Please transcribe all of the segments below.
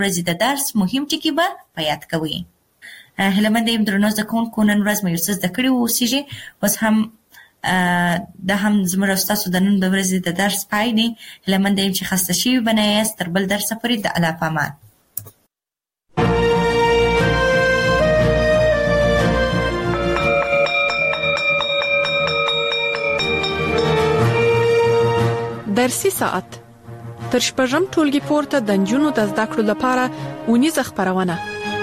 ورځې د درس مهم ټکي به په یاد کوئ. هیله منده یم درنو زده کوونکو نن ورځ مو یو څه زده کړي واوسیږي. اوس هم دا هم زموږ او ستاسو د نن د ورځې د درس پای دی. هیله منده یم چې خسته شوي به نه یاست. تر بل درسه پورې د الله په امان. درسي ساعت تر شپږم ټولګي پورته د نجونو د زده کړو لپاره اونیزه خپرونه.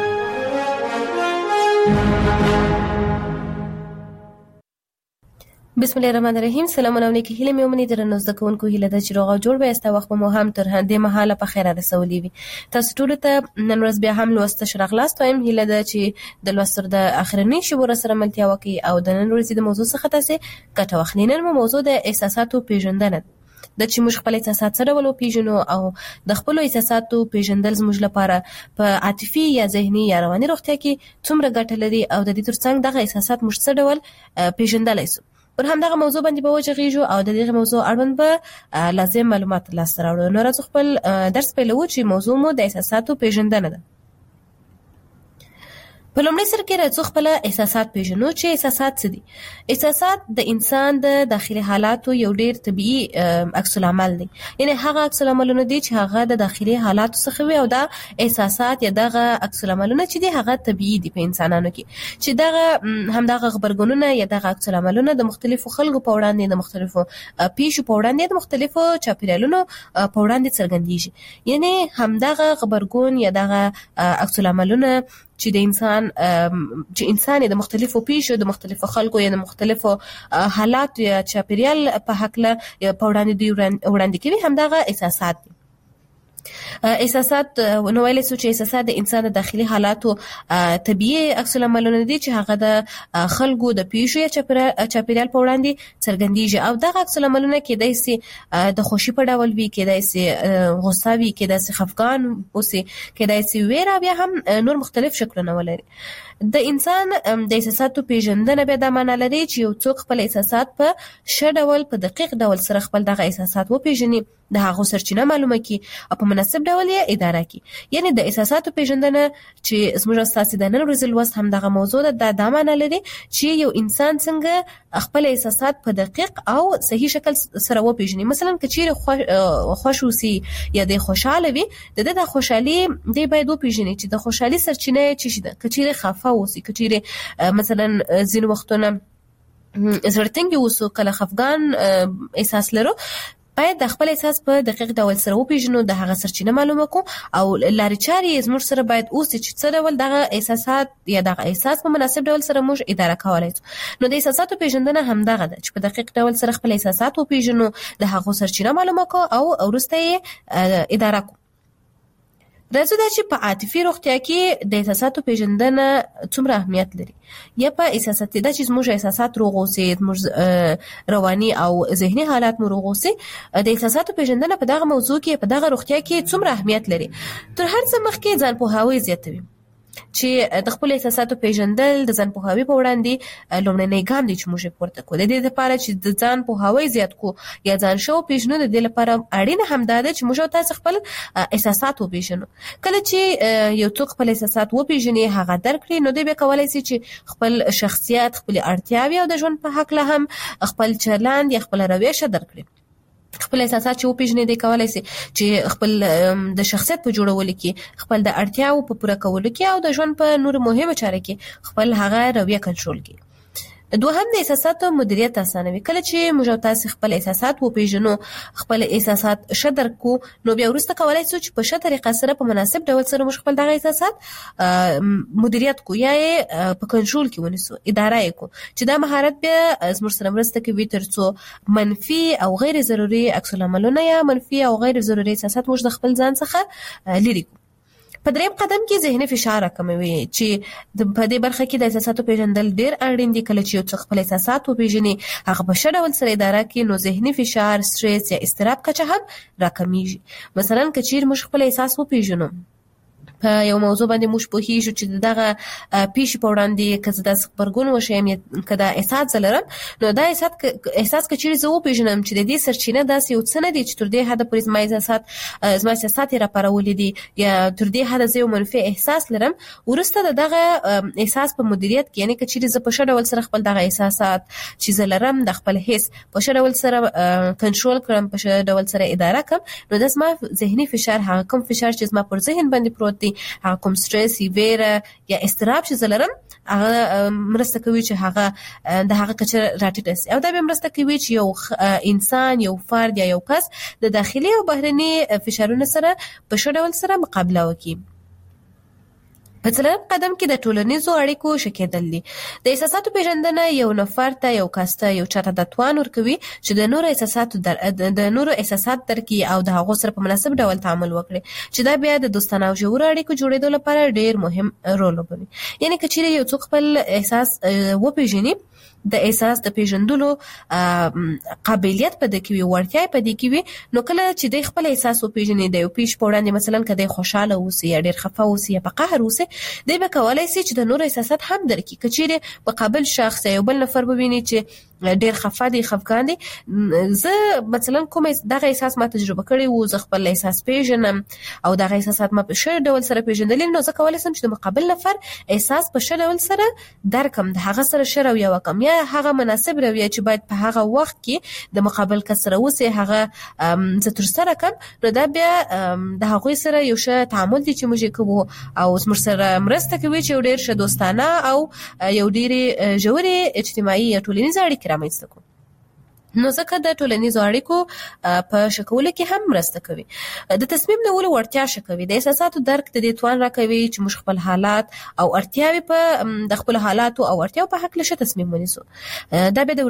بسم الله الرحمن الرحیم. سلام علیکم. هیله مې ومني درنو زده کوونکو هیله ده چې روغ او جوړ به یاست. وخت مو هم تر هندې مهاله په خیر رسولي وي. تاسو ټول ته نن ورځ بیا هم لوست شرغلاست وایم. هیله ده چې د لوستر د اخرنی شبور سره ملتیا وکړي او د نن ورځې د موضوع څخه تاسو ګټه واخلئ. نن موضوع د احساساتو پیژندنه د چې موږ خپل احساسات سره ولو پیژنو او د خپل احساساتو پیژندل زموږ لپاره په عاطفي یا ذهني یا رواني روغتیا کې څومره ګټه لري او د دې ترڅنګ دغه احساسات موږ څه ډول پیژندلای شو. پر همدغه موضوع باندې به وجغیږو او د دې موضوع اړوند به لازم معلومات ترلاسه راوړو. نو راځو خپل درس پیلوو چې موضوع مو د احساساتو پیژندنه ده. په لومړي سر کې راځو خپل احساسات پیژنو چې احساسات څه دي. احساسات د انسان د داخلي حالاتو یو ډیر طبيعي عکس العمل دی. یعنی هغه عکس العملونه دي چې هغه د داخلي حالاتو څخه وي او دا احساسات یا دغه عکس العملونه چې دي هغه طبيعي دي په انسانانو کې چې دغه همدغه خبرګونونه یا دغه عکس العملونه د مختلفو خلکو په وړاندې د مختلفو پیښو په وړاندې د مختلفو چاپیریالونو په وړاندې څرګندېږي. یعنی همدغه خبرګون یا دغه عکس العملونه چې د انسان د مختلفو پیښو د مختلفو خلکو یا د مختلفو حالات یا چاپیریال په حقله په وړاندې کوي همدغه احساسات دي. احساسات نو ویلې سو چې احساسات د انسان د داخلي حالاتو طبيعي عکس العملونه دي چې هغه د خلکو د پیښو یا چاپیریال په وړاندې څرګندېږي او دغه عکس العملونه کېدای شي د خوشي په ډول وي، کېدای شي غوسه وي، کېدای شي خفګان وي، کېدای شي ویره، بیا هم نور مختلف شکلونه ولري. د انسان د احساساتو پیژندنه به دا معنی لري چې یو څوک خپل احساسات په ښه ډول په دقیق ډول سره خپل دغه احساسات وپیژني، د هغو سرچینه معلومه کړي او په مناسب ډول یې اداره کړي. یعنی د احساساتو پیژندنه چې زموږ استاد د نن ورځې لوست هم دغه موضوع ده، دا معنی لري چې یو انسان څنګه خپل احساسات په دقیق او صحیح شکل سره وپیژني. مثلا کچیر خوش اوسي یا د خوشاله وي، د خوشحالي دی باید وپیژني چې د خوشحالي سرچینه څه شي ده. کچیر خفه اوسي، کچیر مثلا ځین وختونه زړتنګ اوسو، کله خفګان احساس لرو، باید د خپل احساس په دقیق ډول سره وپیژنو، د هغه سرچینه معلومه کو او لارې چارې زموږ سره باید اوسي چې څه ډول دغه احساسات یا دغه احساس په مناسب ډول سره موږ اداره کولای شو. نو د احساساتو پیژندنه هم دغه ده چې په دقیق ډول سره خپل احساسات وپیژنو، د هغه سرچینه معلومه کو او وروسته یې اداره کو. راځو دا چې په عاطفي روغتیا کې د احساساتو پیژندنه څومره اهمیت لري. یا په احساسات دا چې زموږ احساسات روغ اوسي، زموږ رواني او ذهني حالات مو روغ اوسي، د احساساتو پیژندنه په دغه موضوع کې په دغه روغتیا کې څومره اهمیت لري. تر هر څه مخکې ځان پوهاوی زیاتوي چې د خپل احساساتو پیژندل د ځان پوهاوی په وړاندې لومړنی ګام دی چې موږ پورته کوو. د دې لپاره چې د ځان پوهاوی زیات کو یا ځان شو پیژنو، د دې لپاره اړینه هم ده چې موږ تاسو خپل احساسات وپیژنو. کله چې یو څوک خپل احساسات وپیژني، هغه درک کړي، نو دوی به کولای شي چې خپل شخصیت، خپل اړتیاوې او د ژوند په حق له هم خپل چلند یا خپل رویه درک کړي. خپل احساسات چې وپیژني دی کولای شي چې خپل د شخصیت په جوړولو کې، خپل د اړتیاو په پوره کولو کې او د ژوند په نور مهمه چارو کې خپل هغه رویه کنټرول کړي. دوهم د احساساتو مدیریت اسانوي. کله چې موږ تاسو خپل احساسات وپیژنو، خپل احساسات ښه درک کو، نو بیا وروسته کولای شو چې په ښه طریقه سره په مناسب ډول سره موږ خپل دغه احساسات مدیریت کو یا په کنټرول کې ونیسو، اداره یې کو، چې دا مهارت بیا زموږ سره مرسته کوي ترڅو منفي او غیر ضروري عکس العملونه یا منفي او غیر ضروري احساسات موږ د خپل ځان څخه لرې کو. په دریم قدم کې ذهني فشار راکموي چې په دې برخه کې د احساساتو پیژندل ډېر اړین دي. کله چې یو څوک خپل احساسات وپیژني، هغه په ښه ډول سره اداره کړي، نو ذهني فشار، سټرس یا اضطراب کچه هم راکمیږي. مثلا که چیرې موږ خپل احساس وپیژنو په یو موضوع باندې موږ پوهیږو چې دغه پیښې په وړاندې که زه داسې خبرګون وشم یا که دا احساس لرم، نو دا احساس که چیرې زه وپېژنم چې د دې سرچینه داسې یو څه نه دي چې تر دې حده پورې زما احساسات یې راپارولي دي یا تر دې حده زه یو منفي احساس لرم، وروسته د دغه احساس په مدیریت کې، یعنې که چیرې زه په ښه ډول سره خپل دغه احساسات چې زه لرم د خپل حس په ښه ډول سره کنټرول کړم، په ښه ډول سره اداره کړم، نو دا زما ذهني فشار، هغه کوم فشار چې زما پر ذهن باندې پروت دی، هغه کوم سټرس ویره یا اضطراب چې زه لرم، هغه مرسته کوي چې هغه د هغه کچه راټیټه شي، او دا به مرسته کوي چې یو انسان، یو فرد یا یو کس د داخلي او بهرني فشارونو سره په ښه ډول سره مقابله وکړي. په څلورم قدم کې د ټولنیزو اړیکو ښه کېدل دي. د احساساتو پیژندنه یو نفر ته، یو کس ته، یو چاته د توان ورکوي چې د نورو احساسات درکړي او د هغو سره په مناسب ډول تعامل وکړي، چې دا بیا د دوستانه او ژورو اړیکو جوړېدو لپاره ډېر مهم رول لوبوي. یعنې که چیرې یو څوک خپل احساس وپېژني، د احساس د پیژندلو قابلیت په دې کې وي، وړتیا په دې کې وي، نو کله چې د خپل احساس وپېژني، د یو پیښ په وړاندې مثلا که د خوشاله اوسي یا ډېر خفه اوسي یا په قهر اوسي، دی به کولی شي چې د نورو احساسات هم درکړي. که چیرې مقابل شخص یا یو بل نفر وویني چې ډېر خفه دی، خفګان دی، زه مثلا کوم دغه احساس ما تجربه کړی و، زه خپل احساس پیژنم او دغه احساسات ما په ښه ډول سره پیژندلي، نو زه کولی شم چې د مقابل نفر احساس په ښه ډول سره درکم، د هغه سره ښه رویه وکړم یا هغه مناسب رویه چې باید په هغه وخت کې د مقابل کس سره اوسي هغه زه ترسره کړم، نو دا بیا د هغوی سره یو ښه تعامل دی چې موږ یې کوو او موږ سره مرسته کوي چې یو ډېر ښه دوستانه او یو ډېرې ژورې اجتماعي یا ټولنیزې اړیکې رامنځته کړو. نو ځکه د ټولنیزو اړیکو په ښه کولو کې هم مرسته کوي. د تصمیم نیولو وړتیا ښه کوي. د احساساتو درک د دې توان راکوي چې موږ خپل حالات او اړتیاوې په د خپلو حالاتو او اړتیاو په هکله ښه تصمیم ونیسو. دا بیا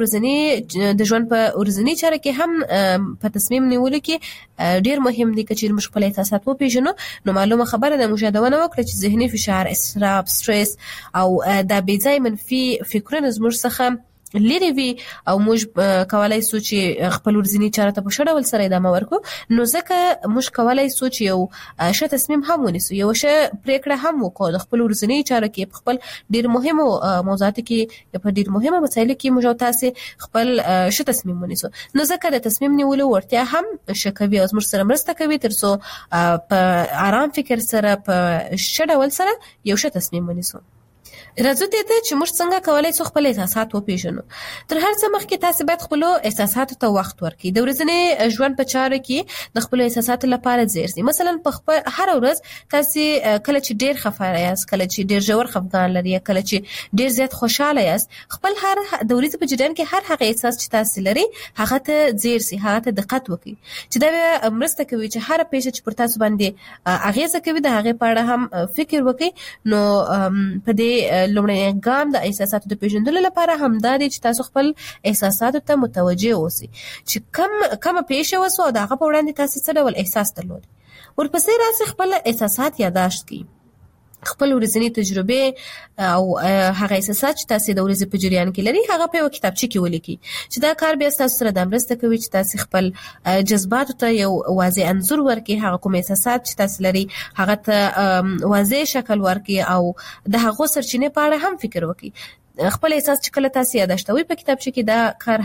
د ژوند په ورځني چاره کې هم په تصمیم نیولو کې ډېر مهم دی. که چیرې موږ خپل احساسات وپېژنو، نو معلومه خبره ده موږ یادونه وکړه چې ذهني فشار، اضطراب، سټرس او دا بې ځای منفي فکرونه زموږ څخه لري وي او موږ کولای شو چې خپل ورځني چاره ته په ښه ډول سره ادامه ورکړو، نو ځکه موږ کولای شو چې یو ښه تصمیم هم ونیسو، یو ښه پریکړه هم وکړو د خپل ورځني چاره کې، په خپل ډېر مهمو موضوعاتو کې یا په ډېر مهمو مسایلو کې موږ او تاسې خپل ښه تصمیم ونیسو. نو ځکه د تصمیم نیولو وړتیا هم ښه کوي او زموږ سره مرسته کوي تر څو په آرام فکر سره په ښه ډول سره یو ښه تصمیم ونیسو. راځو دې ته چې موږ څنګه کولای شو خپل احساسات وپېژنو. تر هر څه مخکې تاسې باید خپلو احساساتو ته وخت ورکړئ. د ورځني ژوند په چارو کې د خپلو احساساتو لپاره ځای شئ. مثلا په خپل هر ورځ تاسې کله چې ډېر خفه یاست، کله چې ډېر ژور خفګان لري، کله چې ډېر زیات خوشاله یاست، خپل د ورځې په جریان کې هر هغه احساس چې تاسې لري هغه ته ځای شئ، هغه ته دقت وکړئ، چې دا به مرسته کوي چې هر پیښه چې پر تاسو باندې اغیزه کوي د هغې په اړه هم فکر وکړئ. نو په دې لومړی ګام د احساساتو د پیژندلو لپاره هم دا دی چې تاسو خپل احساساتو ته متوجه اوسئ چې کومه پیښه وسوه او د هغه په وړاندې تاسې څه ډول احساس درلود. ورپسې راسئ خپل احساسات یادداشت کړئ، خپل ورځنی تجربه او هغه احساسات چې تاسو د ورځې په جریان کې لري هغه په یو کتابچه کې ولیکئ، چې دا کار بیا تاسو سره د مرسته کوي چې تاسو خپل جذباتو ته یو واضح انځور ورکړئ، هغه کوم احساسات چې تاسو لري هغه ته واضح شکل ورکړئ او د هغو سرچینې په اړه هم فکر وکړئ. خپل احساس چې کله تاسو یادداشتوي په کتابچه کې دا کار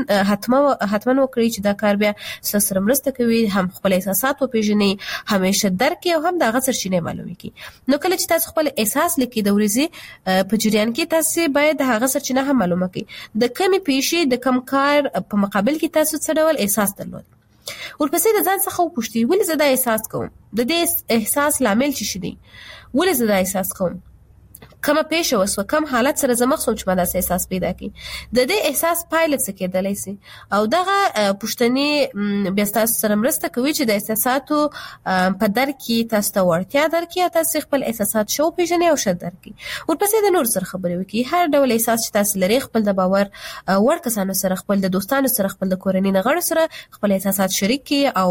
حتما وکړئ چې دا کار بیا تاسو سره مرسته کوي هم خپل احساسات وپېژنئ، همیشه درک کړئ او هم د هغه سرچینې معلومې کړئ. نو کله چې تاسو خپل احساس لیکئ د ورځې په جریان کې تاسو باید د هغه سرچینه هم معلومه کړئ، د کومې پیښې د کوم کار په مقابل کې تاسو څه ډول احساس درلود. ورپسې د ځان څخه وپوښتئ ولې زه دا احساس کوم، د دې احساس لامل څه دی، ولې زه دا احساس کوم، کومه پیښه وسوه، کوم حالت سره زه مخ شوم چې ما داسې احساس پیدا کړي، د دې احساس پایله څه کېدلی شي. او دغه پوښتنې بیا تاسو سره مرسته کوي چې د احساساتو په درک کې تاسو ته وړتیا درکړي او تاسو خپل احساسات ښه وپېژنئ او ښه درک کړئ. ورپسې د نورو سره خبرې وکړئ، هر ډول احساس چې تاسو لرئ خپل د باور وړ کسانو سره، خپل د دوستانو سره، خپل د کورنۍ غړو سره خپل احساسات شریک کړئ او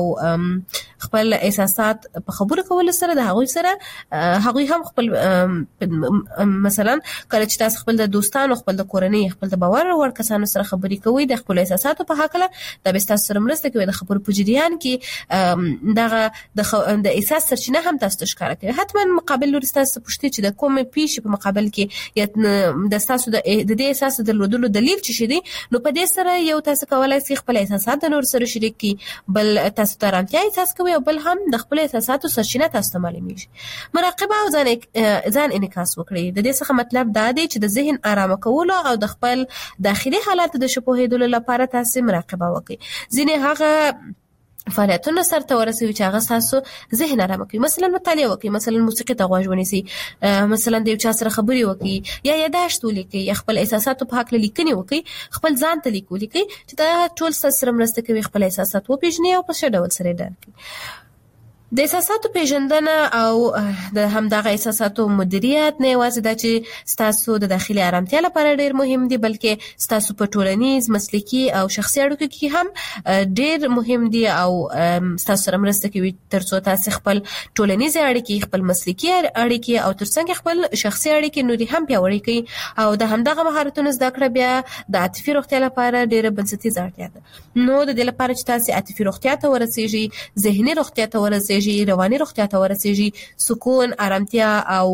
خپل احساسات په خبرو کولو سره د هغوی سره هغوی هم خپل مثلا کله چې تاسو خپل د دوستانو خپل د کورنۍ خپل د باور وړ کسانو سره خبرې کوئ د خپل احساساتو په حق له د تاسو سره مرسته کوي د خبرو په جریان کې دغه د احساس سرچینه هم تاسو ښکاره کوي. حتما مقابل لوري تاسو پوښتنه چې د کوم پیښې په مقابل کې یا د تاسو د دې احساس درلودلو دلیل څه شي دي، نو په دې سره یو تاسو کولای شئ خپل احساسات د نور سره شریک کړئ، بل تاسو ته آرامتیا احساس کوي او بل هم د خپل احساساتو سرچینه تاسو ته معلومیږي. مراقبه او ځان انعکاس وکړئ. د دې څخه مطلب دا دی چې د ذهن آرام کولو او د خپل داخلي حالات د شپوهیدلو لپاره تاسو مراقبه وکړئ. ځینې هغه فعالیتونه سره ورسوي چې هغه تاسو ذهن آرام کوي. مثلا مطالعه وکړئ، مثلا موسیقي ته غوږ ونیسئ، مثلا د یو چا سره خبرې وکړئ، یا یاداشت ولیکئ، یا خپل احساساتو په حق لیکنې وکړئ، خپل ځان ته لیک ولیکئ چې دا ټول تاسو سره مرسته کوي خپل احساسات وپېژنئ او په ښه ډول سره ډال کړئ. د احساساتو پیژندنه او د همدغه احساساتو مدیریت نه یوازې دا چې ستاسو د داخلي آرامتیا لپاره ډیر مهم دي، بلکې ستاسو په ټولنیز، مسلکي او شخصي اړیکو کې هم ډیر مهم دي او ستاسو سره مرسته کوي ترڅو تاسو خپل ټولنیز اړیکې، خپل مسلکي اړیکې او ترڅنګ خپل شخصي اړیکې نوري هم پیاوړې کړئ. او د همدغه مهارتونو زده کړه بیا د عاطفي روغتیا لپاره ډیره بنسټیزه اړتیا ده. نو د دې لپاره چې تاسو عاطفي روغتیا ته ورسیږئ، ذهني روغتیا ته ورسیږئ، رواني روغتیا ته ورسیږي، سکون، آرامتیا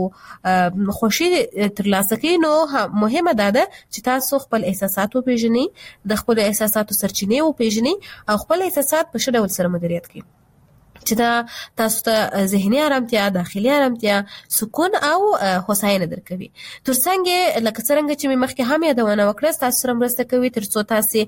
او خوشي ترلاسه کړئ، نو مهمه ده چې تاسو خپل احساسات وپېژنئ، د خپل احساساتو سرچینې وپېژنئ او خپل احساسات په ښه ډول سره مدیریت کړئ چې دا تاسو ته ذهني آرامتیا، داخلي آرامتیا، سکون او هوساینه درکوي. ترڅنګ لکه څنګه چې مخکې هم یادونه وکړه، تاسو سره مرسته کوي ترڅو تاسو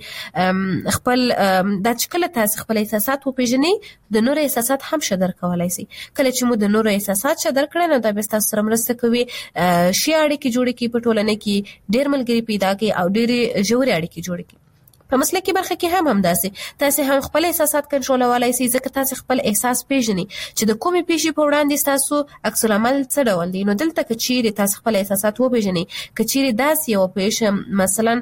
خپل د چکله تاسو خپل احساسات وپېژنئ، د نور احساسات هم ښه درک کولای شئ. کله چې مو د نور احساسات ښه درک کړئ، نو دا به تاسو سره مرسته کوي شي اړیکې جوړې کړئ، په ټولنه کې ډېر ملګري پیدا کړئ او ډېرې ژورې اړیکې جوړې کړئ. په مسلکي برخه کې هم همداسې تاسو هم خپل احساسات کنټرولولای شئ، ځکه تاسو خپل احساس پیژنئ چې د کومې پیښې په وړاندې تاسو عکس العمل څه ډول دی. نو دلته کچېرې تاسو خپل احساسات وپېژنئ، کچېرې داسې یو پیښه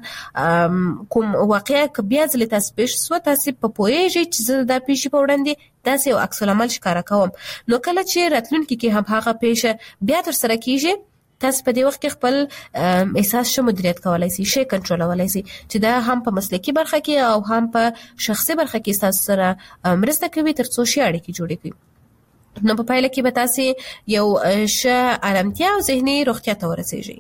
مثلا کوم واقعیا که بیا ځلې تاسو پیښ شوه، تاسو په پوهېږئ چې زه دا پیښې په وړاندې داسې یو عکس العمل ښکاره کوم. نو کله چې راتلونکي کې هم هغه پیښه بیا ترسره کېږي، تاسو په دې وخت کې خپل احساس ښه مدیریت کولای شئ، ښه کنټرولولای شئ، چې دا هم په مسلکي برخه کې او هم په شخصي برخه کې تاسو سره مرسته کوي ترڅو ښه اړیکې جوړې کړئ. نو په پایله کې به تاسو یو ښه آرامتیا او ذهني روغتیا ته ورسیږئ.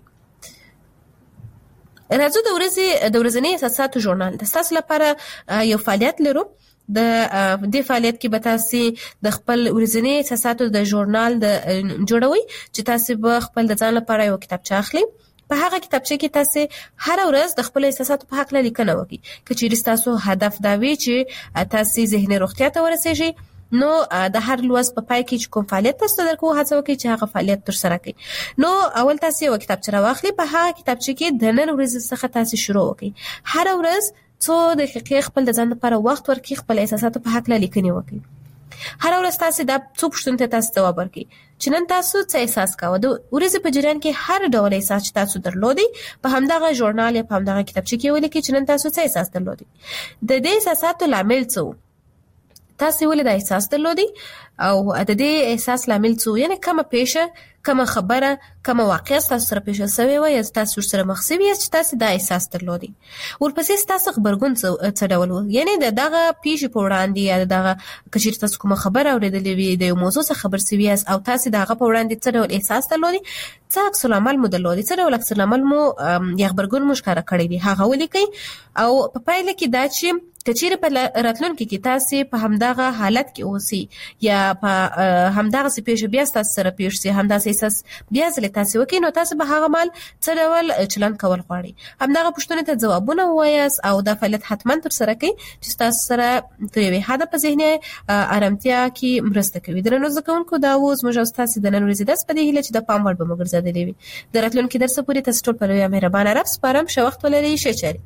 راځو د ورځني احساساتو ژورنال د تاسو لپاره یو فعالیت لرو. د دې فعالیت کې به تاسو د خپل ورځني احساساتو د ژورنال د جوړوي چې تاسو به خپل د ځان لپاره یو کتابچه اخلي. په هغه کتابچه کې تاسو هر ورځ د خپل احساساتو په حق لیکنه وکړئ. که چیرې تاسو هدف دا وي چې تاسو ذهني روغتیا ته ورسیږئ، نو د هر لوست په پای کې کوم فعالیت تاسو درکو هڅه وکړئ چې هغه فعالیت ترسره کړئ. نو اول تاسو یو کتابچه راواخلئ، په هغه کتابچه کې د نن ورځې څخه تاسو شروع وکړئ. هر ورځ څو دقیقې خپل د ځان لپاره وخت ورکړئ، خپل احساساتو په حق لیکنه وکړئ. هر ورځ تاسو دا څو پوښتنې ته تاسو جواب ورکړئ چې نن تاسو څه احساس کاوه. د ورځې په جریان کې هر ډول احساس چې تاسو درلودي په همدغه ژورنال یا په همدغه کتابچه کې ولیکئ چې نن تاسو څه احساس درلودي. د دې احساساتو لامل څه، تاسو ولې دا احساس درلودي او د دې احساس لامل څه، یعنی کومه پیښه، کومه خبره، کومه واقعه تاسو سره پیښه شوې وه یا تاسو سره مخ شوي یاست چې تاسو دا احساس درلودي. ورپسې تاسو غبرګون څه ډول و، یعنی دغه پیښې په وړاندې یا دغه کچیر تاسو کومه خبره اورېدلې وي، د یو موضوع څخه خبر شوي یاست او تاسو دغه په وړاندې څه ډول احساس درلودي، څه عکس العمل مو درلودي، څه ډول عکس العمل مو یا غبرګون مو ښکاره کړی دی، هغه ولیکئ. او په پایله کې دا چې کچیر په راتلونکي کې تاسو په همدغه حالت کې اوسئ یا په همدغه پیښه بیا تاسو سره پیښ شي، همدغه احساس بیا ځلې تاسو وکړئ، نو تاسو به هغه مال څه ډول چلند کول غواړئ. همدغه پوښتنې ته ځوابونه ووایاست او دا فعالیت حتما ترسره کړئ چې تاسو سره د یوې حده په ذهني آرامتیا کې مرسته کوي. درنو زده کوونکو، دا و زموږ او ستاسو د نن ورځې درس په دې هیله چې د پام وړ به مو ګرځېدلی وي. د راتلونکي درس پورې تاسو ټول په لویه مهربانه رب سپارم. ښه وخت ولرئ، ښه چارې.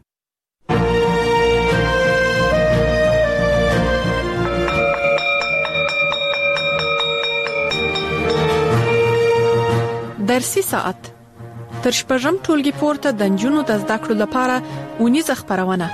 درسي ساعت تر شپږم ټولګي پورته د نجونو د زده کړو لپاره اونیزه خپرونه.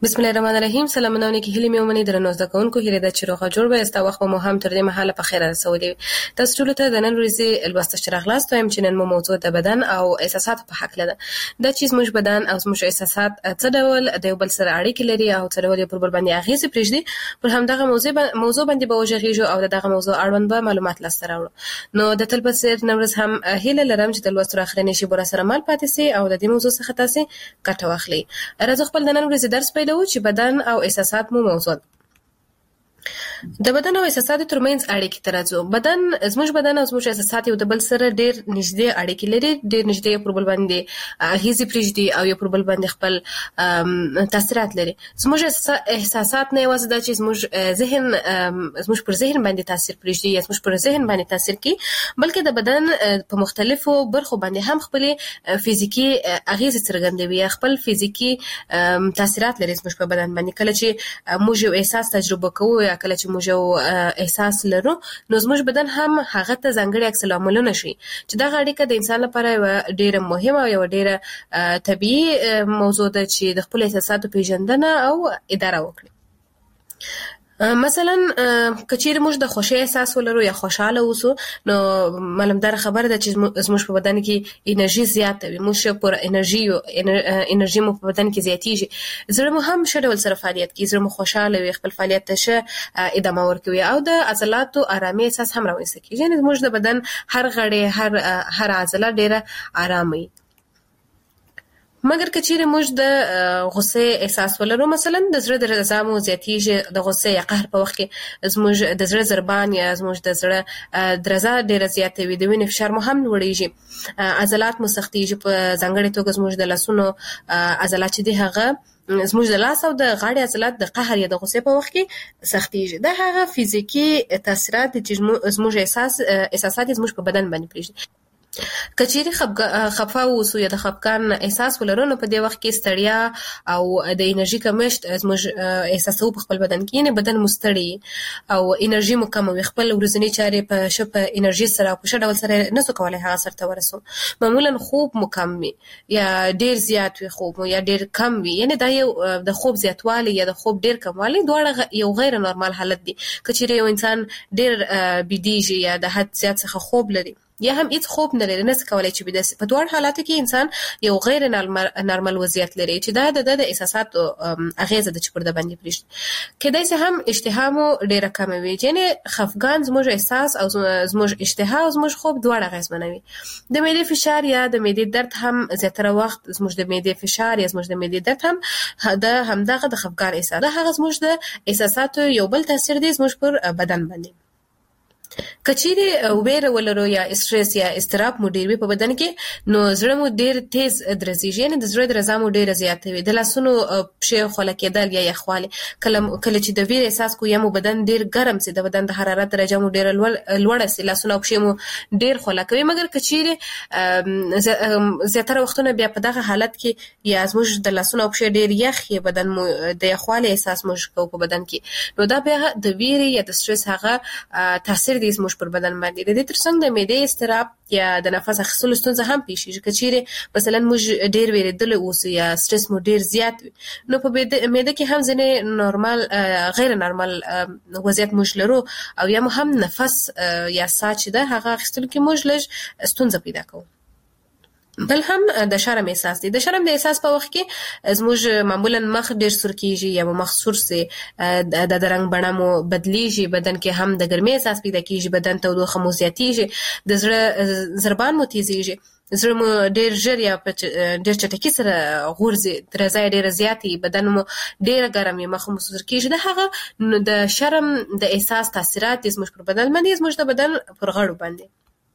بسم الله الرحمن الرحیم. سلامونه کې هلي مې ومني درنو زده کوونکو هیله ده چې روغه جوړ به استا وخت مو هم تر دې مهاله په خیر رسولي. تاسو ټول ته د نن ورځې لوست شرغلاست وایم چې نن مو موضوع د بدن او احساسات په حق لده. دا چې زموږ بدن او زموږ احساسات څه ډول د یو بل سره اړیکې لري او څه ډول پر بل باندې اغیزه پرېږدي، پر همدغه موضوع باندې به وژغېږو او دغه موضوع اړوند به معلومات لاسته راوړو. نو د تل په څیر نن ورځ هم هیله لرم چې د لوست اخرنی شی بر سره مال پاتې سي او د دې موضوع څخه تاسو ګټه واخلئ. راځو خپل د نن ورځې درس پیلوو چې بدن او احساسات مو موضوع. د بدن او احساساتو ترمنځ اړیکې ته راځو. زموږ بدن او زموږ احساسات یو د بل سره ډېر نږدې اړیکې لري، ډېر نږدې پر بل باندې اغیزې پرېږدي او یو پر بل باندې خپل تاثیرات لري. زموږ احساسات نه یوازې دا چې زموږ پر ذهن باندې تاثیر پرېږدي یا زموږ پر ذهن باندې تاثیر کوي، بلکې د بدن په مختلفو برخو باندې هم خپل فزیکی اغیزې څرګندوي، خپل فزیکی تاثیرات لري زموږ په بدن باندې. کله چې موږ یو احساس تجربه کوو یا کله چې موږ یو احساس لرو، نو زموږ بدن هم هغه ته ځانګړي عکس العملونه شي چې دا اړیکه د انسان لپاره یو ډیره مهمه او یو ډیره طبيعي موضوع ده چې د خپل احساساتو پیژندنه او اداره وکړي. مثلا کچیر موږ د خوشی احساس ولرو یا خوشاله اوسو، نو معلومدار خبره ده چې زموږ په بدن کې انرژي زیاته وي، موږ پر انرژي مو په بدن کې زیاتیږي، زړه مو هم ښه ډول سره فعالیت کوي، زړه مو خوشاله وي، خپل فعالیت ته ښه ادامه ورکوي او د عضلاتو آرامي احساس هم راوستل کیږي. یعنی زموږ د بدن هر غړی هر عضله ډیره آرامه. مګر کچیر موږ د غصه احساس ولرو، مثلا د زړه درزا مو زیاتیږي، د غصه یا قهر په وخت کې زموږ د زړه ضربان یا زموږ د زړه درزا ډیره زیاته وي، د وینې فشار مو هم لوړیږي، عضلات مو سختیږي، په ځانګړي توګه زموږ د لاسونو عضلات چې دي هغه زموږ د لاس او د غاړې عضلات د قهر یا د غصې په وخت کې سختیږي. دا هغه فزیکی تاثیرات چې زموږ احساسات زموږ په بدن باندې پرېږدي. کچېری خفه اوسو یا د خفګان احساس ولرو، نو په دې وخت کې ستړیا او د انرژي کمښت زموږ احساسو په خپل بدن کې، یعنی بدن مستړی او انرژي مو کم وي، خپل ورځنی چارې په شپه انرژي سره په ډول سره نسو کولای هغه سره ورسو. معمولا خوب مو کم وي یا ډیر زیات وي خوب یا ډیر کم وي، یعنی دا یو د خوب زیاتوالی یا د خوب ډیر کموالی دواړه یو غیر نورمال حالت دي. کچېری یو انسان ډیر بيدیږي یا د حد زیات څخه خوب لري یا هم هیڅ خوب نه لري، نس کولای چې بده په دوه حالاتو کې انسان یو غیر نورمال وضعیت لري چې دا د احساساتو اغیزه د چپړه باندې پرېږدي. کله چې هم اشتها مو ډیره کم وي، یعنی خفګان زموږ احساس او زموږ اشتها او زموږ خوب دواړه اغیزمنوي. د معدې فشار یا د معدې درد هم زیاتره وخت زموږ د معدې فشار یا زموږ د معدې درد هم د همدغه د خفګان احساس ده، هغه زموږ د احساساتو یو بل تاثیر دی زموږ پر بدن باندې. کچېری ویره ولرو یا استرس یا استراب مو ډیر وي په بدن کې، نو زړه مو ډیر تیز درزیږي، یعنی د زړه درزا مو ډیر زیاته وي، د لاسونو پښې خوله کېدل یا یخوالی، کله چې د ویره احساس کو یا مو بدن ډیر ګرم سي، د بدن د حرارت درجه مو ډیر لوړه سي، لاسونو پښې مو ډیر خوله کوي. مګر کچېری زیاتره وختونه بیا په دغه حالت کې یا زموږ د لاسونو پښې ډیر یخ یا بدن مو د یخوالی احساس مو کو په بدن کې، نو دا بیا د ویره یا د استرس هغه تاثیر دې زموږ پر بدن باندې. د دې ترڅنګ د معدې استراب یا د نفس اخیستلو ستونزه هم پیښیږي. کچېری مثلا موږ ډیر ویریدل اوسو یا استرس مو ډیر زیات وي، نو په معده کې هم ځینې نورمال غیر نورمال وضعیت موږ لرو او یا هم نفس یا ساه چې ده هغه اخیستلو کې موږ لږ ستونزه پیدا کوو. بل هم د شرم احساس دی. د شرم د احساس په وخت کې زموږ معمولا مخ ډیر سور کیږي یا مخ سور سي، د رنگ بڼه مو بدلیږي، بدن کې هم د ګرمۍ احساس پیدا کیږي، بدن تودوخه مو زیاتیږي، د زړه ضربان مو تیزیږي، زړه مو ډیر ژر یا ډیر چټکی سره غورځي، درزا ډیر زیاتی، بدن مو ډیر ګرم وي، مخ مو سور کیږي. د هغه د شرم د احساس تاثیرات زموږ پر بدن باندې زموږ د بدن پر غړو باندې.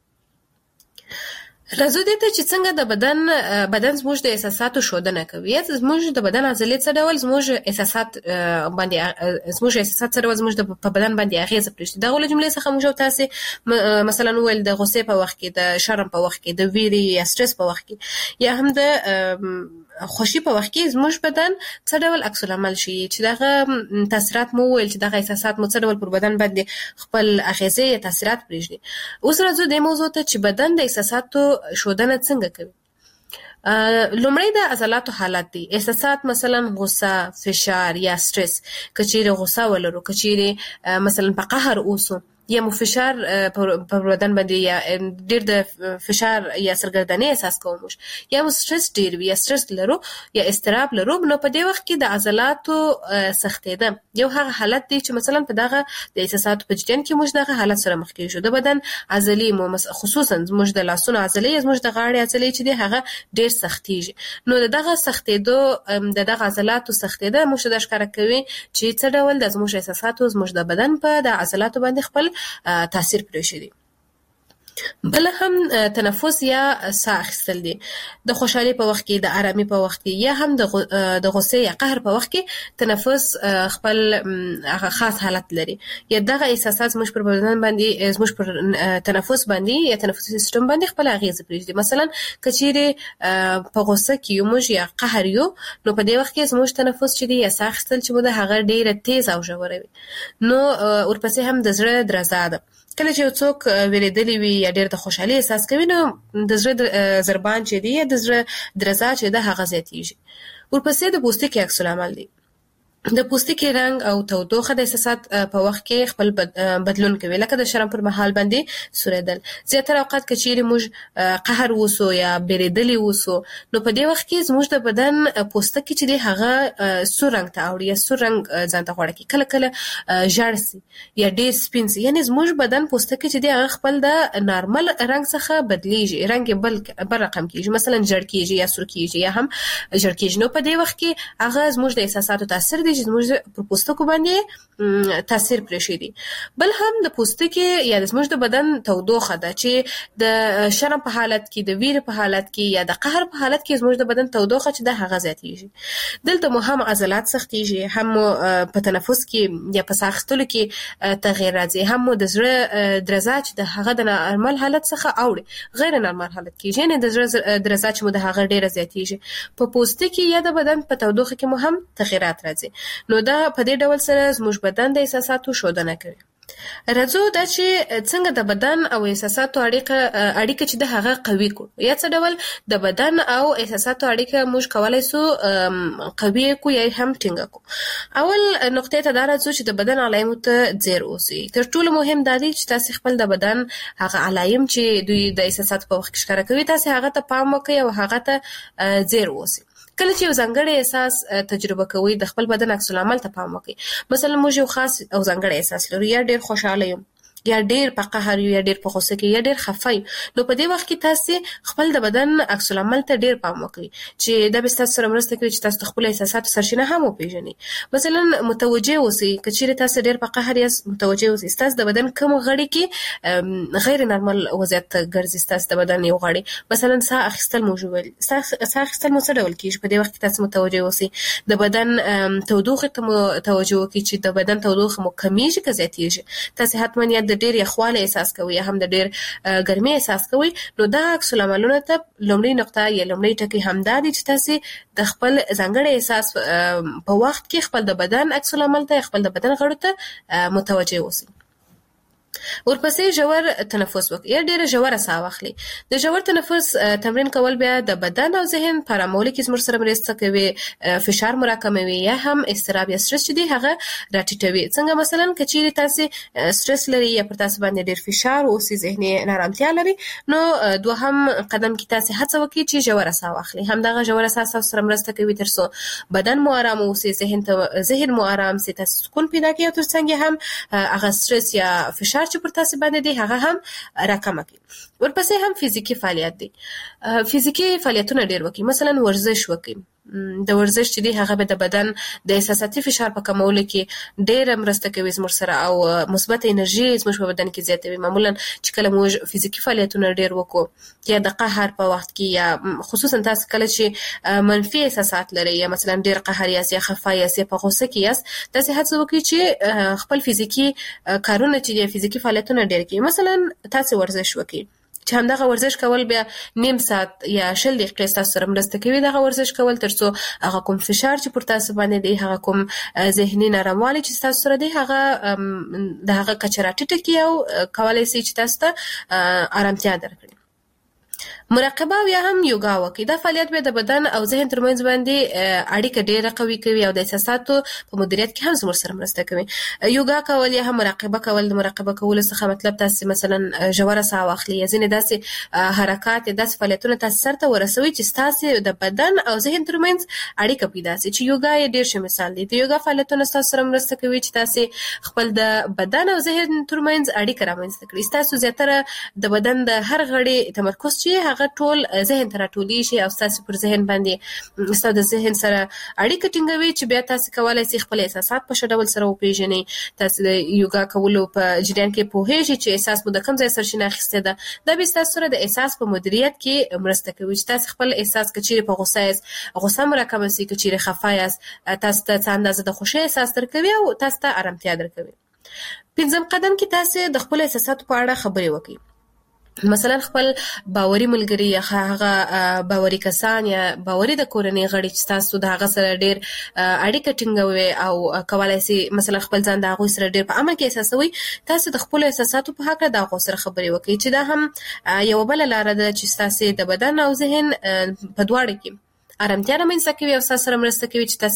راځو دې ته چې څنګه د بدن زموږ د احساساتو ښودنه کوي. زموږ د بدن عضلې څه ډول زموږ احساسات څه ډول زموږ په بدن باندې اغیزه پرېږدي. دغه جملې څخه موږ تاسو مثلا ویل د غصې په وخت کې، د شرم په وخت کې، د ویرې یا سټرس په وخت کې یا هم د خوشي په وخت کې زموږ بدن څه ډول عکس العمل شي، چې دغه تاثیرات مو ویل چې دغه احساسات مو څه ډول پر بدن باندې خپل اغیزه یا تاثیرات پرېږدي. اوس راځو د موضوع ته چې بدن د احساساتو ښودنه څنګه کوي. لومړی د عضلاتو حالت دی. احساسات مثلا غصه، فشار یا سټرس. کچېرې غصه ولرو، کچېرې مثلا په قهر اوسو یا مو فشار په بدن باندې یا ډېر د فشار یا سرګردنۍ احساس کوو یا مو سټرس ډېر وي یا سټرس لرو یا اضطراب لرو، نو په دې وخت کې د عضلاتو سختېده یو هغه حالت دی چې مثلا په دغه د احساساتو په جریان کې موږ دغه حالت سره مخ کېږو. د بدن عضلې مو خصوصا موږ د لاسونو عضلې موږ د غاړې عضلې چې دی هغه ډېر سختېږي. نو دغه سختېدو د دغه عضلاتو سختېده موږ د ښکاره کوي چې څه ډول د زموږ احساساتو زموږ د بدن په د عضلاتو باندې خپل تاثیر پرېښی. بل هم تنفس یا ساه اخیستل دي. د خوشحالۍ په وخت کې، د آرامۍ په وخت کې یا هم د غصې یا قهر په وخت کې تنفس خپل خاص حالت لري. یا دغه احساسات زموږ پر بدن باندې، زموږ پر تنفس باندې یا تنفسي سیستم باندې خپل اغیزه پرېږدي. مثلا کچېرې په غصه کې یو موږ یا قهر یو، نو په دې وخت کې زموږ تنفس چې دی یا ساه اخیستل چې مو د هغه ډېره تیز او ژوره وي. نو ورپسې هم د زړه درزا ده. کله چې یو څوک ویریدلی وي یا ډېر د خوشحالۍ احساس کوي، نو د زړه ضربان چې دی یا د زړه درزا چې ده هغه زیاتېږي. ورپسې د پوستکي عکس العمل دی. د پوستکي رنګ او تودوخه د احساسات په وخت کې خپل بدلون کوي، لکه د شرم پر مهال باندې سوریدل. زیاتره اوقات کچېرې موږ قهر وسو یا بیریدلی وسو، نو په دې وخت کې زموږ د بدن پوستکي چې دی هغه سور رنګ ته اوړي یا سور رنګ ځان ته غوړه کوي، کله کله ژړ سي یا ډېر سپین سي. یعنې زموږ بدن پوستکي چې دی هغه خپل د نارمل رنګ څخه بدلیږي، رنګ یې بل رقم کېږي، مثلا ژړ کېږي یا سور کېږي یا هم ژړ کېږي. نو په دې وخت کې هغه زموږ د احساساتو تاثیر دی چې زموږ پر پوستکو باندې تاثیر پرېښی دی. بل هم د پوستکي یا زموږ د بدن تودوخه ده چې د شرم په حالت کې، د ویرې په حالت کې یا د قهر په حالت کې زموږ د بدن تودوخه چې ده هغه زیاتېږي. دلته مو هم عضلات سختېږي، هم په تنفس کې یا په ساه اخیستلو کې تغییر راځي، هم د زړه درزا چې د هغه د نارمل حالت څخه اوړي غیر نارمل حالت کېږي، یعنې د زړه درزا چې مو د هغه ډېره زیاتېږي. په پوستکي یا د بدن په تودوخه کې مو هم تغییرات راځي. نو دا په دې ډول سره زموږ بدن د احساساتو ښودنه کوي. راځو دا چې څنګه د بدن او احساساتو اړیکه چې د هغه قوي کو، یا څه ډول د بدن او احساساتو اړیکه موږ کولای سو قوي کو یا هم ټینګه کو. اول نقطه ته دا راځو چې د بدن علایمو ته ځیر اوسئ. تر ټولو مهم دا دی چې تاسو خپل د بدن هغه علایم چې دوی د احساساتو په وخت کې ښکاره کوي، تاسو هغه ته پام وکړئ او هغه ته ځیر اوسئ. کله چې یو ځانګړی احساس تجربه کوئ، د خپل بدن عکس العمل ته پام وکړئ. مثلا موږ یو خاص او ځانګړی احساس لرو، یا ډېر خوشحاله یم یا ډېر په قهر یو یا ډېر په غوسه کې یا ډېر خفه یو، نو په دې وخت کې تاسو خپل د بدن عکس العمل ته ډېر پام وکړئ چې دا به تاسو سره مرسته کوي چې تاسو خپل احساساتو سرچینه هم وپېژنئ. مثلا متوجه اوسئ، کچېرې تاسو ډېر په قهر یاست، متوجه اوسئ تاسو د بدن کوم غړي کې غیر نارمل وضعیت ګرځي. تاسو د بدن یو غړي مثلا ساه اخیستل موجود، ساه اخیستل مو څه ډول کېږي، په دې وخت کې تاسو متوجه اوسئ. د بدن تودوخه ته متوجه وکړئ چې د بدن تودوخه مو کمیږي که زیاتېږي. تاسو حتما یا د ډېر یخوالی احساس کوي یا هم د ډېر ګرمۍ احساس کوي، نو دا عکس العملونه ته لومړۍ نقطه یا لومړۍ ټکی همدا دی چې تاسو د خپل ځانګړي احساس په وخت کې خپل د بدن عکس العمل ته، خپل د بدن غړو ته متوجه اوسئ. ورپسې ژور تنفس وکړئ یا ډېره ژوره ساه واخلئ. د ژور تنفس تمرین کول بیا د بدن او ذهن په ارامولو کې زموږ سره مرسته کوي، فشار مو راکموي یا هم اضطراب یا سټرس چې دی هغه راټیټوي. څنګه مثلا که چیرې تاسو سټرس لري یا پر تاسو باندې ډېر فشار اوسي، ذهني نارامتیا لري، نو دوهم قدم کې تاسو هڅه وکړئ چې ژوره ساه واخلئ. همدغه ژوره ساه تاسو سره مرسته کوي تر څو بدن مو ارام اوسي، ذهن مو ارام سي، تاسو سکون پیدا کړئ او ترڅنګ هم هغه سټرس یا فشار چې پر تاسو باندې دی هغه هم راکمه کړئ. ورپسې هم فزیکی فعالیت دی. فزیکی فعالیتونه ډېر وکړئ، مثلا ورزش وکړئ. د ورزش چې دی هغه به د بدن د احساساتي فشار په کمولو کې ډېره مرسته کوي زموږ سره او مثبت انرژي زموږ په بدن کې زیاتوي. معمولا چې کله موږ فزیکی فعالیتونه ډېر وکړو یا د قهر په وخت کې یا خصوصا تاسو کله چې منفي احساسات لرئ یا مثلا ډېر قهر یاست یا خفه یاست یا په غوسه کې یاست، تاسو هڅه وکړئ چې خپل فزیکی کارونه چې دی فزیکی فعالیتونه ډېر کړئ. مثلا تاسو ورزش وکړئ چې همدغه ورزش کول بیا نیم ساعت یا 20 دقیقې تاسو سره مرسته کوي دغه ورزش کول، ترڅو هغه کوم فشار چې پر تاسو باندې دی، هغه کوم ذهني ناراموالی چې تاسو سره دی، هغه د هغه کچه راټیټه کړي او کولای شي چې تاسو ته آرامتیا درکړي. مراقبه یا هم یوګا وکړي. دا فعالیت به د بدن او ذهن ترمنځ باندې اړیکه ډیره قوي کوي او د احساساتو په مدیریت کې هم زموږ سره مرسته کوي. یوګا کول یا هم مراقبه کول، د مراقبه کولو څخه مطلب تاسو مثلا ژوره ساه واخلي یا ځینې داسې حرکات داسې فعالیتونه تاسو سره ورسوي چې تاسو د بدن او ذهن ترمنځ اړیکه پیدا شي. چې یوګا یې ډیر ښه مثال دی. د یوګا فعالیتونه تاسو سره مرسته کوي چې تاسو خپل د بدن او ذهن ترمنځ اړیکه رامنځته کړئ. تاسو زیاتره د بدن د هر غړي تمرکز چې هغه ټول ذهن ته راټولي شي او تاسو پر ذهن باندې تاسو د ذهن سره اړیکه ټینګوي چې بیا تاسو کولای شئ خپل احساسات په ښه ډول سره وپیژنئ. تاسو د یوګا کولو په جریان کې پوهیږئ چې احساس مو د کوم ځای سرچینه اخیسته ده. دا به تاسو سره د احساس په مدیریت کې مرسته کوي چې تاسو خپل احساس کچېره په غوسه یاست، غوسه مو راکمه شي، کچېره خفه یاست، تاسو ته څه اندازه د خوښۍ احساس درکوي او تاسو ته آرامتیا درکوي. پنځم قدم کې تاسو د خپل احساساتو په اړه خبرې وکړئ. مثلا خپل باوري ملګری یا هغه باوري کسان یا باوري د کورنۍ غړي چې تاسو د هغه سره ډیر اړیکه ټینګوي او کولای شي مثلا خپل ځان د هغه سره ډیر په عمل کې احساسوي، تاسو د خپل احساساتو په حق د هغه سره خبرې وکړئ چې دا هم یو بل لار ده چې تاسو د بدن او ذهن په دواړو کې آرامتیا رامنځته کوي او تاسو سره مرسته کوي چې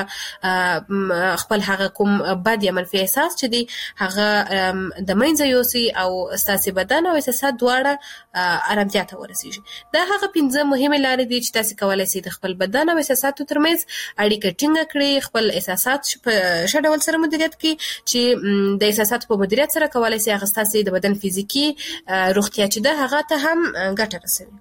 تاسو خپل هغه کوم بد یا منفي احساس چې دی هغه د منځه یوسي او تاسو بدن او احساسات دواړه آرامتیا ته ورسیږي. دا هغه 5 مهمه لارې دي چې تاسو کولای شئ د خپل بدن او احساساتو ترمنځ اړیکه ټینګه کړئ، خپل احساسات په ښه ډول سره مدیریت کړئ چې د احساساتو په مدیریت سره کولای شئ هغه تاسو د بدن فزیکی روغتیا چې ده هغه ته هم ګټه رسوي.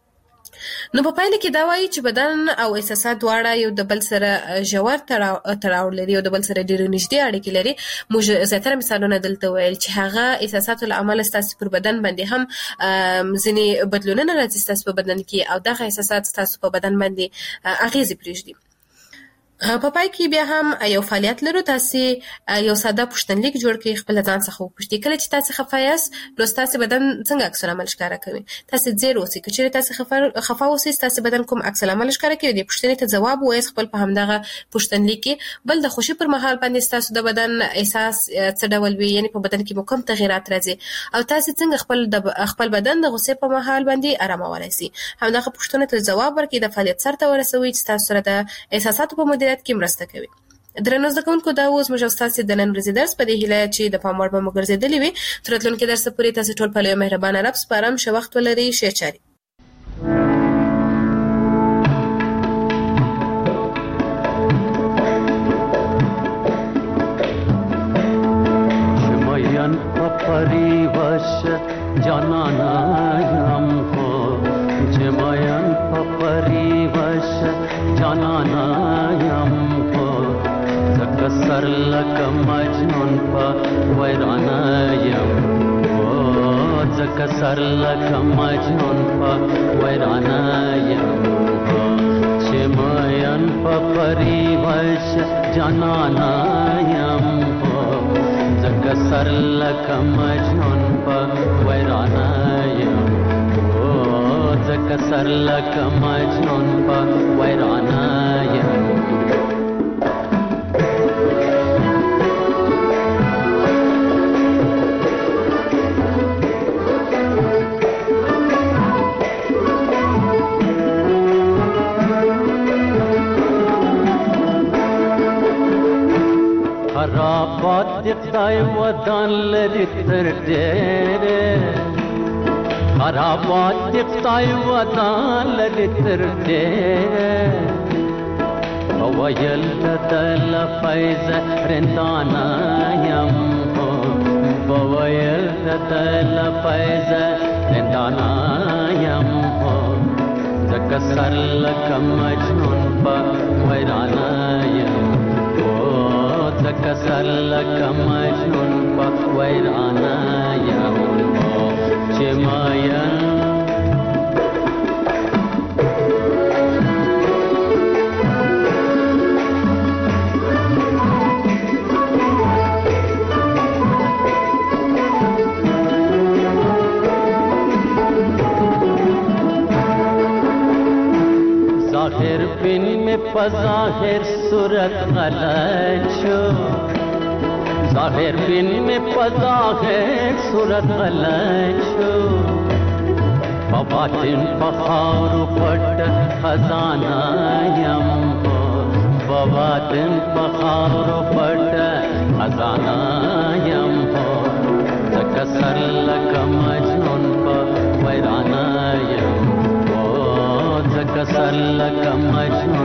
نو په پایله کې دا وایي چې بدن او احساسات دواړه یو د بل سره ژور تړاو لري او د بل سره ډېر نږدې اړیکې لري. موږ زیاتره مثالونه دلته ویل چې هغه احساساتو له امله ستاسو پر بدن باندې هم ځینې بدلونونه راځي ستاسو په بدن کې او دغه احساسات ستاسو په بدن باندې اغیزې پرېږدي. په پای کې بیا هم یو فعالیت لرو. تاسو یو ساده پوښتنلیک جوړ کړئ، خپل ځان څخه وپوښتئ کله چې تاسو خفه یاست نو تاسو بدن څنګه عکس العمل ښکاره کوي. تاسو ځیر اوسئ، که چیرې تاسو خفه اوسئ تاسو بدن کوم عکس العمل ښکاره کوي. د پوښتنې ته ځواب وایئ خپل په همدغه پوښتنلیک کې. بل د خوشي پر مهال باندې تاسو د بدن احساس څه ډول وي، یعنی په بدن کې مو کوم تغیرات راځي او تاسو څنګه خپل بدن د غوسې په مهال باندې آرامولای شئ. همدغه پوښتنې ته ځواب ورکړئ، د فعالیت سره ورسوي چې تاسو سره د احساساتو په مدیریت کې مرسته کوي. درنو زده کوونکو، دا اوس موږ ستاسو د نن ورځې درس په دې هیله چې د پام وړ به مو ګرځېدلی وي. تر راتلونکي درسه پورې تاسو ټول په یو مهربانه رب سپارم. ښه وخت ولرئ، ښې چارې. شمایان پپری وش جانانایم خو، شمایان پپری وش جانانایم خو، سر لکه مجنون په ویرانایم خو، ځکه سر لکه مجنون په ویرانایم خو، چې مین په پریوش جانانایم خو، ځکه سر لکه مجنون په ویرانایم خو، ځکه سر لکه مجنون په ویرانایم. خرابات دی خدای ودان لري تر ډېرې، خرابات دی خدای ودان لري تر ډېرې، په ویل د لفظ رندانه یم خو، په ویل د لفظ رندانه یم خو، ځکه سر لکه مجنون په ویرانه یم خو، ځکه سر لکه مجنون په ویرانه یم خو، چې مین ظاهر بن میں پظاہر صورت غلط شو، ظاہر بن میں پظاہر صورت غلط شو، بباطن فخار پټ خزانه یم بباطن فخار پټ خزانه یم زکه سر لکه مجنون په ویرانه یم زکه سر لکه مجنون